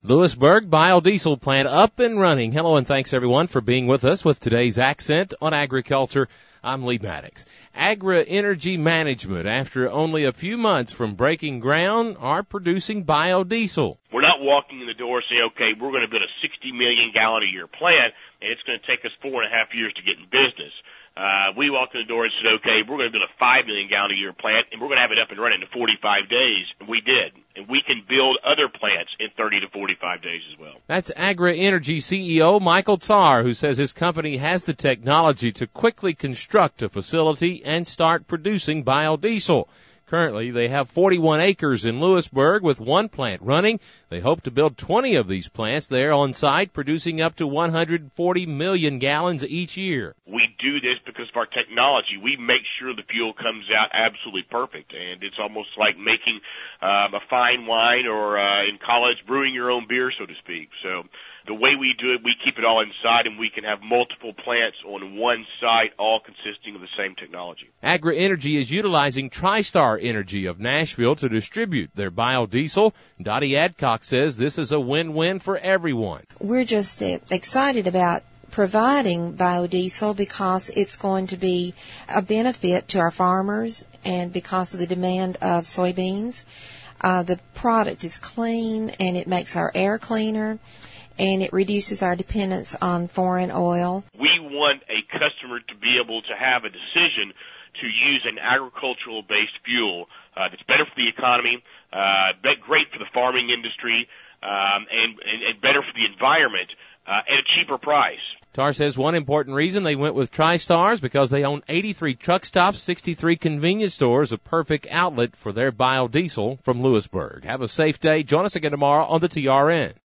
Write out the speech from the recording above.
Lewisburg biodiesel plant up and running. Hello and thanks everyone for being with us with today's Accent on Agriculture. I'm Lee Maddox. Agra Energy Management, after only a few months from breaking ground, are producing biodiesel. We're not walking in the door saying, okay, we're going to build a 60 million gallon a year plant, and it's going to take us 4.5 years to get in business. We walked in the door and said, okay, we're going to build a 5 million gallon a year plant, and we're going to have it up and running in 45 days. And we did. And we can build other plants in 30 to 45 days as well. That's Agra Energy CEO Michael Tarr, who says his company has the technology to quickly construct a facility and start producing biodiesel. Currently, they have 41 acres in Lewisburg with one plant running. They hope to build 20 of these plants there on site, producing up to 140 million gallons each year. We do this because of our technology. We make sure the fuel comes out absolutely perfect, and it's almost like making a fine wine or in college brewing your own beer, so to speak. So the way we do it, we keep it all inside, and we can have multiple plants on one site, all consisting of the same technology. Agra Energy is utilizing TriStar Energy of Nashville to distribute their biodiesel. Dottie Adcock says this is a win-win for everyone. We're just excited about providing biodiesel because it's going to be a benefit to our farmers and because of the demand of soybeans. The product is clean and it makes our air cleaner, and it reduces our dependence on foreign oil. We want a customer to be able to have a decision to use an agricultural-based fuel that's better for the economy, great for the farming industry, and better for the environment at a cheaper price. Tarr says one important reason they went with TriStar is because they own 83 truck stops, 63 convenience stores, a perfect outlet for their biodiesel from Lewisburg. Have a safe day. Join us again tomorrow on the TRN.